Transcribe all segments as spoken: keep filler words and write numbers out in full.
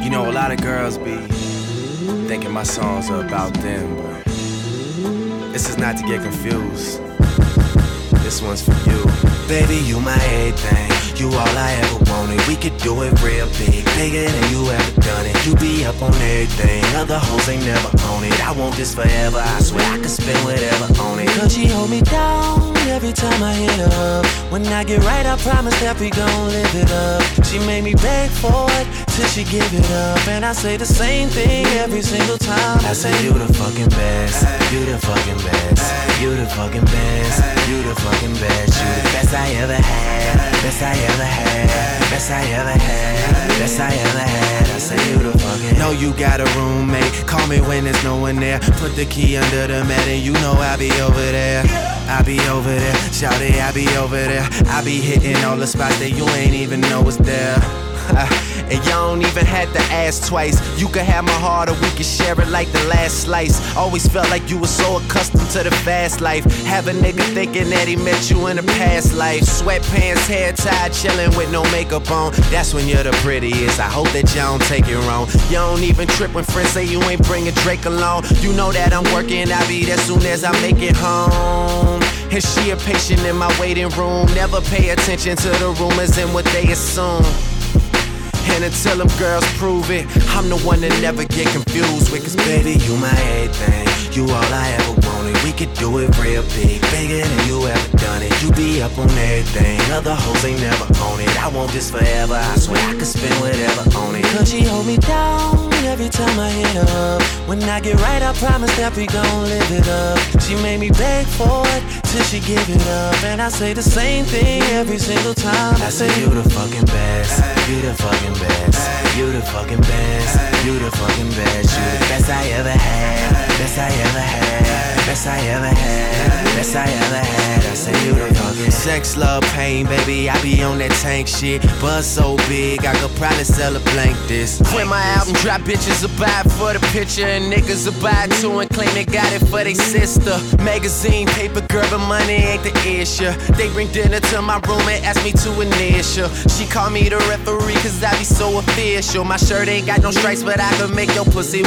You know, a lot of girls be thinking my songs are about them, but this is not to get confused. This one's for you. Baby, you my everything. You all I ever wanted. We could do it real big, bigger than you ever done it. You be up on everything. Other hoes ain't never on it. I want this forever. I swear I could spend whatever on it. Cause she hold me down every time I hit her up. When I get right, I promise that we gon' live it up. She made me beg for it till she give it up. And I say the same thing every single time. I say you the fucking best. You the fucking best. You the fucking best. You the fucking best. You the best I ever had. Best I ever had. Best I ever had. Best I ever had. I say you the fucking. Know you got a roommate. Call me when there's no one there. Put the key under the mat and you know I'll be over there. I be over there, shout it, I be over there. I be hitting all the spots that you ain't even know was there. And y'all don't even have to ask twice. You can have my heart or we can share it like the last slice. Always felt like you were so accustomed to the fast life. Have a nigga thinking that he met you in a past life. Sweatpants, hair tied, chilling with no makeup on. That's when you're the prettiest. I hope that y'all don't take it wrong. You don't even trip when friends say you ain't bringing Drake along. You know that I'm working, I'll be there soon as I make it home. And she a patient in my waiting room. Never pay attention to the rumors and what they assume. And until them girls prove it, I'm the one that never get confused with. Cause baby, you my everything. You all I ever wanted. We could do it real big, bigger than you ever done it. You be up on everything. Other hoes ain't never on it. I want this forever. I swear I could spend whatever on it. Cause she hold me down every time I hit her up. When I get right, I promise that we gon' live it up. She made me beg for it till she give it up. And I say the same thing every single time. I say you the fucking best. You the fucking best. You the fucking best. You the fucking best. You the best I ever had. Best I ever had. Best I ever had. Best I ever had. I say you the fucking sex, love, pain, baby. I be on that tank shit. Buzz so big, I could probably sell a blank this. When my album drop, bitches will buy it for the picture, and niggas will buy it too and claim they got it for they sister. Magazine, paper, girl, but money ain't the issue. They bring dinner to my room and ask me to initial. She call me the referee cause I be so official. My shirt ain't got no stripes, but I can make your pussy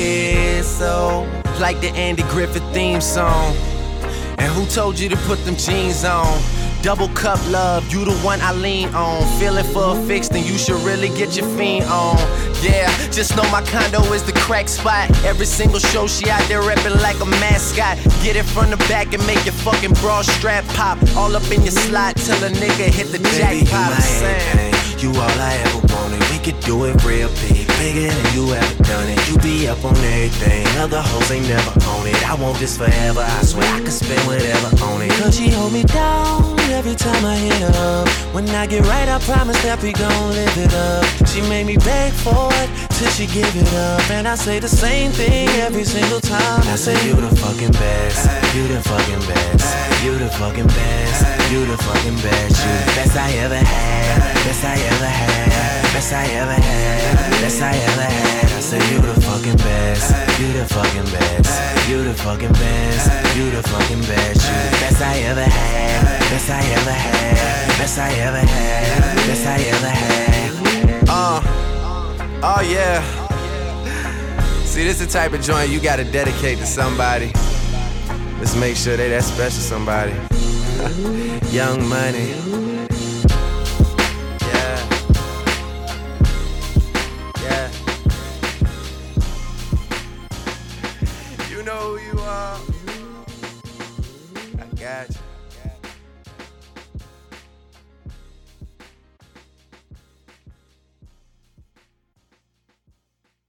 whistle like the Andy Griffith theme song. And who told you to put them jeans on? Double cup love, you the one I lean on. Feeling for a fix, then you should really get your fiend on. Yeah, just know my condo is the crack spot. Every single show she out there reppin' like a mascot. Get it from the back and make your fucking bra strap pop. All up in your slot till a nigga hit the jackpot. You all I ever wanted. We could do it real big, bigger than you ever done it. You be up on everything. Other hoes ain't never on it. I want this forever. I swear I could spend whatever on it. Cause she hold me down every time I hit her up. When I get right, I promise that we gon' live it up. She made me beg for it till she give it up. And I say the same thing every single time. I say you the fucking best. You the fucking best. You the fucking best. You the fucking best. You the best I ever had. Best I ever had. Best I ever had. Best I ever had. I say you the fucking best. You the fucking best. You the fucking best. You the fucking best. You the best I ever had. Best I ever had. Best I ever had. Best I ever had. Uh, oh yeah. See, this the type of joint you gotta dedicate to somebody. Let's make sure they that special somebody. Young Money. Yeah. Yeah. You know who you are. I got you.